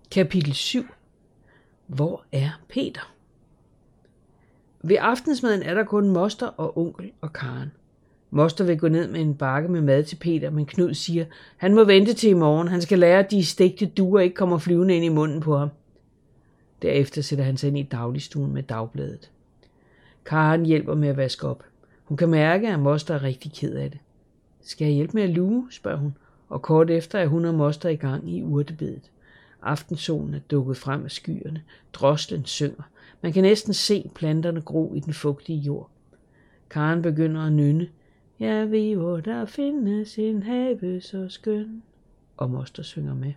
Kapitel 7. Hvor er Peter? Ved aftensmaden er der kun moster og onkel og Karen. Moster vil gå ned med en bakke med mad til Peter, men Knud siger, han må vente til i morgen. Han skal lære, at de stegte duer ikke kommer flyvende ind i munden på ham. Derefter sætter han sig ind i dagligstuen med dagbladet. Karen hjælper med at vaske op. Hun kan mærke, at moster er rigtig ked af det. Skal jeg hjælpe med at luge, spørger hun, og kort efter er hun og moster i gang i urtebedet. Aftensolen er dukket frem af skyerne. Droslen synger. Man kan næsten se planterne gro i den fugtige jord. Karen begynder at nynne. Jeg ved, hvor der findes en have så skøn. Og moster synger med.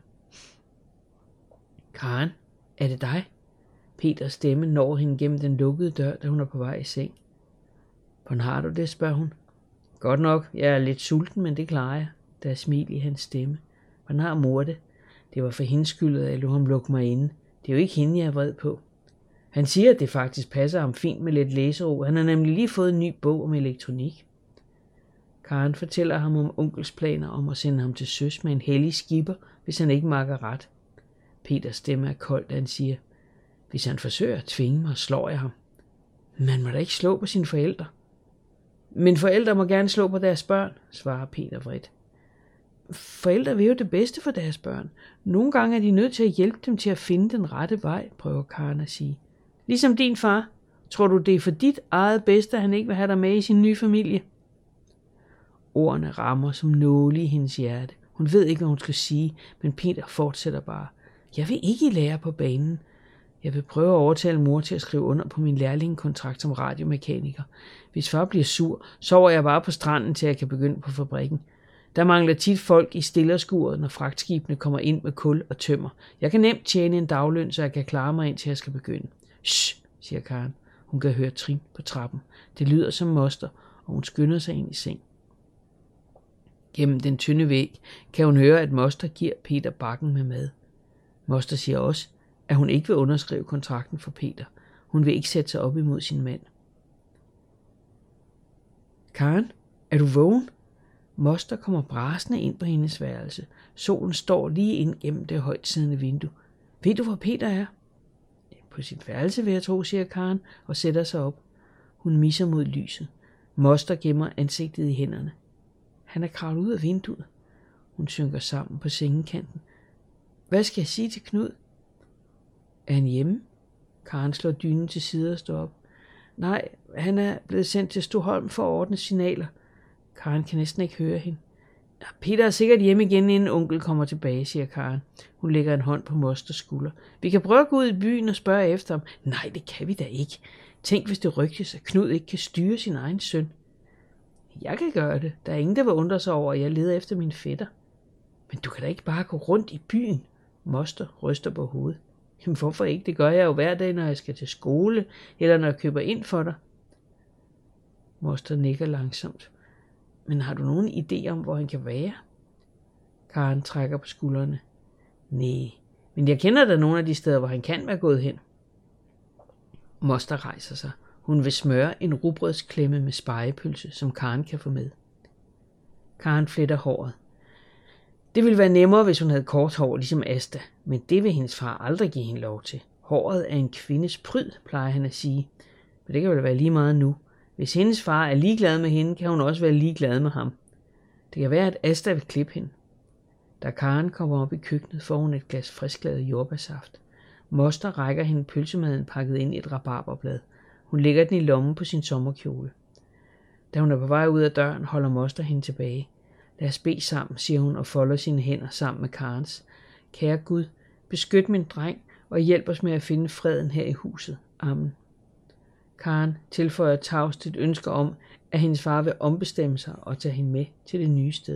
Karen, er det dig? Peters stemme når hende gennem den lukkede dør, da hun er på vej i seng. Hvordan har du det, spørger hun. Godt nok, jeg er lidt sulten, men det klarer jeg. Der er smil i hans stemme. Hvordan har mor det? Det var for hendes skyld, at jeg lå ham lukke mig inde. Det er jo ikke hende, jeg er vred på. Han siger, at det faktisk passer ham fint med lidt læsero. Han har nemlig lige fået en ny bog om elektronik. Karen fortæller ham om onkels planer om at sende ham til søs med en hellig skipper, hvis han ikke makker ret. Peters stemme er kold, da han siger, hvis han forsøger at tvinge mig, slår jeg ham. Man må da ikke slå på sine forældre. Men forældre må gerne slå på deres børn, svarer Peter vredt. Forældre vil jo det bedste for deres børn. Nogle gange er de nødt til at hjælpe dem til at finde den rette vej, prøver Karen at sige. Ligesom din far. Tror du, det er for dit eget bedste, at han ikke vil have dig med i sin nye familie? Ordene rammer som nåle i hendes hjerte. Hun ved ikke, hvad hun skal sige, men Peter fortsætter bare. Jeg vil ikke lære på banen. Jeg vil prøve at overtale mor til at skrive under på min lærlingekontrakt som radiomekaniker. Hvis far bliver sur, sover jeg bare på stranden, til jeg kan begynde på fabrikken. Der mangler tit folk i stillerskuret, når fragtskibene kommer ind med kul og tømmer. Jeg kan nemt tjene en dagløn, så jeg kan klare mig, indtil jeg skal begynde. Shh, siger Karen. Hun kan høre trin på trappen. Det lyder som moster, og hun skynder sig ind i seng. Gennem den tynde væg kan hun høre, at moster giver Peter bakken med mad. Moster siger også, at hun ikke vil underskrive kontrakten for Peter. Hun vil ikke sætte sig op imod sin mand. Karen, er du vågen? Moster kommer brasende ind på hendes værelse. Solen står lige ind gennem det højtsiddende vindue. Ved du, hvor Peter er? På sit værelse, vil jeg tro, siger Karen og sætter sig op. Hun misser mod lyset. Moster gemmer ansigtet i hænderne. Han er kravlet ud af vinduet. Hun synker sammen på sengekanten. Hvad skal jeg sige til Knud? Er han hjemme? Karen slår dynen til side og står op. Nej, han er blevet sendt til Stoholm for at ordne signaler. Karen kan næsten ikke høre hende. Peter er sikkert hjemme igen, inden onkel kommer tilbage, siger Karen. Hun lægger en hånd på mosters skulder. Vi kan prøve at gå ud i byen og spørge efter ham. Nej, det kan vi da ikke. Tænk, hvis det rygtes, at Knud ikke kan styre sin egen søn. Jeg kan gøre det. Der er ingen, der vil undre sig over, at jeg leder efter min fætter. Men du kan da ikke bare gå rundt i byen. Moster ryster på hovedet. Jamen hvorfor ikke? Det gør jeg jo hver dag, når jeg skal til skole, eller når jeg køber ind for dig. Moster nikker langsomt. Men har du nogen idé om, hvor han kan være? Karen trækker på skuldrene. Nej, men jeg kender da nogle af de steder, hvor han kan være gået hen. Moster rejser sig. Hun vil smøre en rugbrødsklemme med spegepølse, som Karen kan få med. Karen fletter håret. Det ville være nemmere, hvis hun havde kort hår, ligesom Asta, men det vil hendes far aldrig give hende lov til. Håret er en kvindes pryd, plejer han at sige. Men det kan vel være lige meget nu. Hvis hendes far er ligeglad med hende, kan hun også være ligeglad med ham. Det kan være, at Asta vil klippe hende. Da Karen kommer op i køkkenet, får hun et glas frisklavet jordbærsaft. Moster rækker hende pølsemaden pakket ind i et rabarberblad. Hun lægger den i lommen på sin sommerkjole. Da hun er på vej ud af døren, holder moster hende tilbage. Lad os bede sammen, siger hun og folder sine hænder sammen med Karens. Kære Gud, beskyt min dreng og hjælp os med at finde freden her i huset. Amen. Karen tilføjer tavst et ønske om, at hendes far vil ombestemme sig og tage hende med til det nye sted.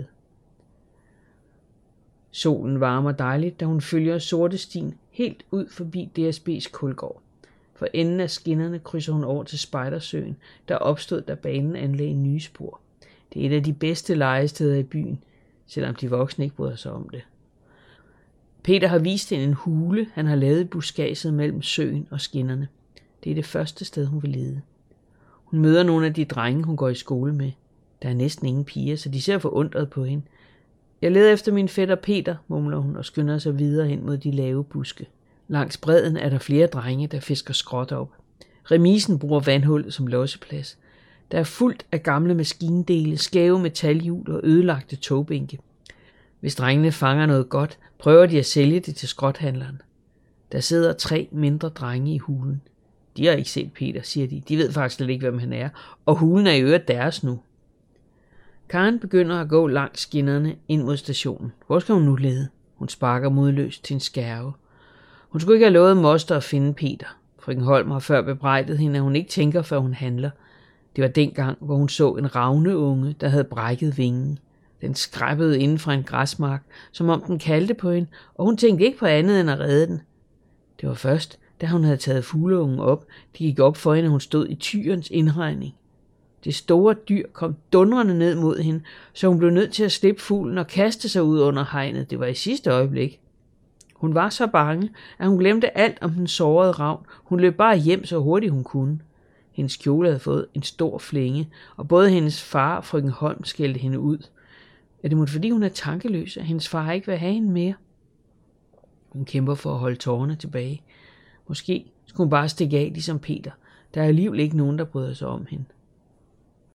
Solen varmer dejligt, da hun følger sorte stien helt ud forbi DSB's kulgård. For enden af skinnerne krydser hun over til Spejdersøen, der opstod, da banen anlagde nye spor. Det er et af de bedste legesteder i byen, selvom de voksne ikke bryder sig om det. Peter har vist hende en hule, han har lavet i buskadset mellem søen og skinnerne. Det er det første sted, hun vil lede. Hun møder nogle af de drenge, hun går i skole med. Der er næsten ingen piger, så de ser forundret på hende. Jeg leder efter min fætter Peter, mumler hun og skynder sig videre hen mod de lave buske. Langs bredden er der flere drenge, der fisker skråt op. Remisen bruger vandhullet som losseplads. Der er fuldt af gamle maskindele, skæve metalhjul og ødelagte togbænke. Hvis drengene fanger noget godt, prøver de at sælge det til skrothandleren. Der sidder 3 mindre drenge i hulen. De har ikke set Peter, siger de. De ved faktisk slet ikke, hvem han er, og hulen er i øvrigt deres nu. Karen begynder at gå langs skinnerne ind mod stationen. Hvor skal hun nu lede? Hun sparker modløst til en skærve. Hun skulle ikke have lovet moster at finde Peter. Frøken Holm har før bebrejdet hende, at hun ikke tænker, før hun handler. Det var dengang, hvor hun så en ravneunge, der havde brækket vingen. Den skræppede inden fra en græsmark, som om den kaldte på hende, og hun tænkte ikke på andet end at redde den. Det var først, da hun havde taget fugleungen op, det gik op for hende, at hun stod i tyrens indhegning. Det store dyr kom dundrende ned mod hende, så hun blev nødt til at slippe fuglen og kaste sig ud under hegnet. Det var i sidste øjeblik. Hun var så bange, at hun glemte alt om den sårede ravn. Hun løb bare hjem så hurtigt hun kunne. Hendes kjole havde fået en stor flænge, og både hendes far og frøken Holm skældte hende ud. Er det måske fordi hun er tankeløs, at hendes far ikke vil have hende mere? Hun kæmper for at holde tårerne tilbage. Måske skulle hun bare stikke af ligesom Peter. Der er alligevel ikke nogen, der bryder sig om hende.